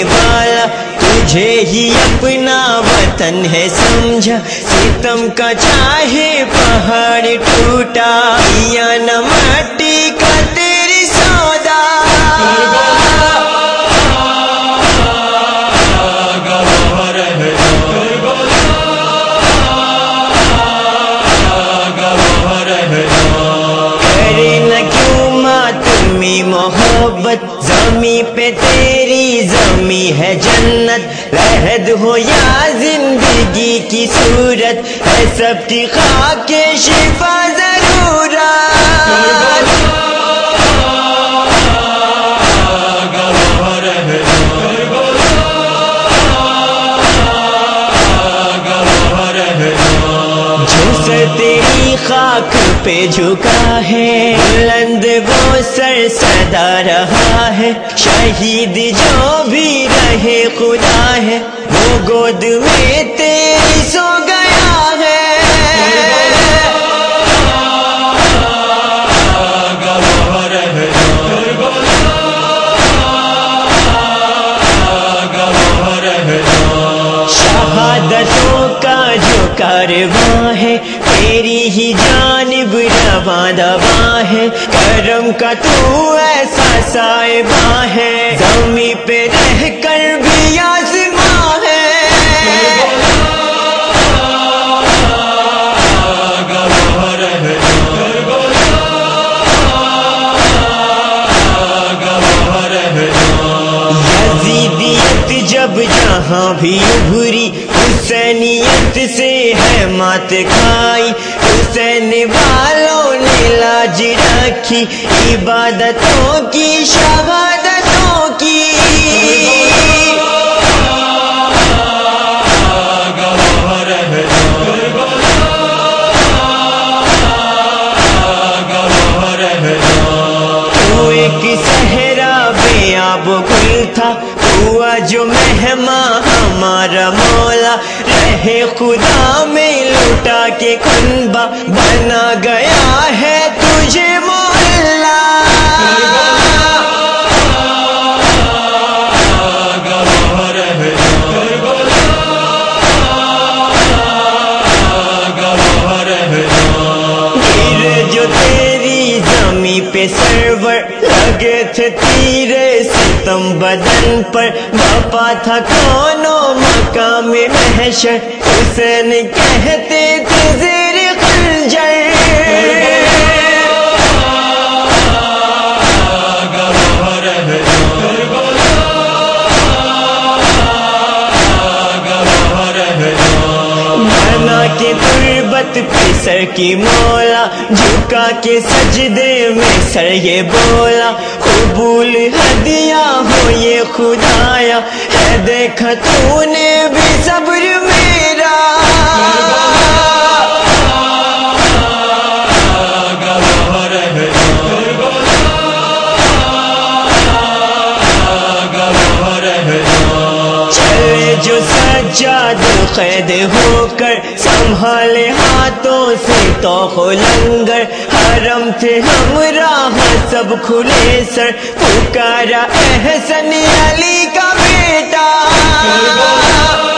والا تجھے ہی اپنا وطن ہے سمجھا، ستم کا چاہے پہاڑ ٹوٹا یا نہ مٹی کا تیری سودا، کرے نہ کیوں ماتمی محبت، زمیں پہ تیری زمیں ہے جنت، عہد ہو یا زندگی کی صورت ہے سب کی خاک شفا ضرورت، تیری خاک پہ جھکا ہے بلند وہ سر سدا رہا ہے، شہید جو بھی رہے خدا ہے وہ گود میں تیری سو گیا ہے، شہادتوں کا جو کارواں ہے تیری ہی جانب رواں دواں ہے، کرم کا تو ایسا صاحباں ہے زمیں پہ رہ کر بھی آسماں ہے، یزیدیت جب جہاں بھی ابھری حسینیت سے ہے مات کھائی، حسین والوں نے لاج رکھی عبادتوں کی شہادتوں کی، تو ایک صحرا بے آب و گل تھا، ہوا جو مہماں ہمارا مولا، رہے خدا میں لوٹا کے کنبہ بنا گیا ہے تجھے مولا، گر جو تیری زمیں پہ سرور لگے تھے تیرے ستم بدن پر، باپا تھا کونوں مقام محشر حسین کہتے تھے زیر خنجر، بنا کے تربت پہ سر کی مولا، جھکا کے سجدے میں سر یہ بولا، قبول ہدیہ ہو یہ خدایا، ہے دیکھا تو نے بھی صبر میرا، چلے جو سجاد قید ہو کر، سنبھالے ہاتھوں سے توق و لنگر، حرم تھے ہمراہ سب کھلے سر، پکارا احسن علی کا بیٹا،